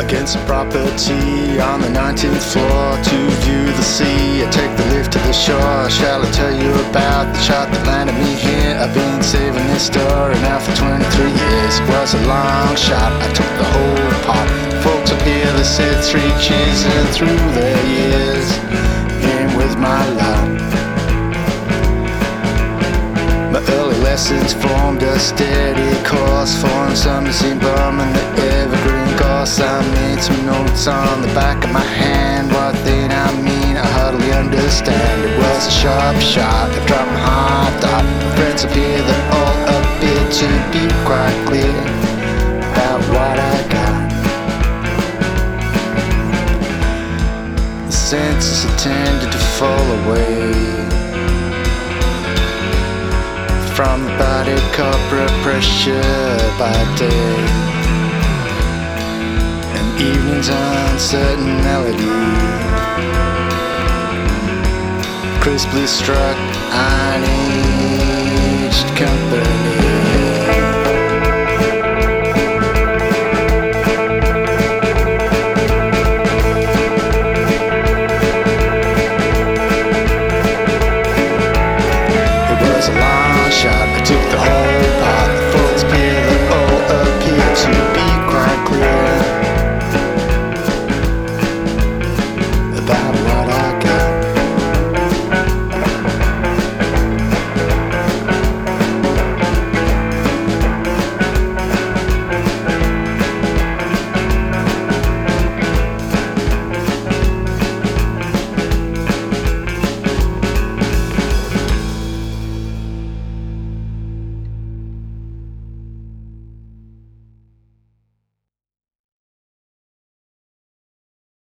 against the property on the 19th floor to view the sea. I take the lift to the shore. Shall I tell you about the shot that landed me here? I've been saving this story now for 23 years. It was a long shot, I took the whole pot. Folks up here, they said 3 cheers, and through their years came with my lot. My early lessons formed a steady course, foreign summers in Burma and the evergreen gorse. I made some notes on the back of my hand. What they now mean, I hardly understand. It was a sharp shot, I dropped my heart up. My friends up here, they're all appear to be quite clear about what I got. The senses are tended to fall away from the body, corporate pressure by day, and evening's uncertain melody, crisply struck irony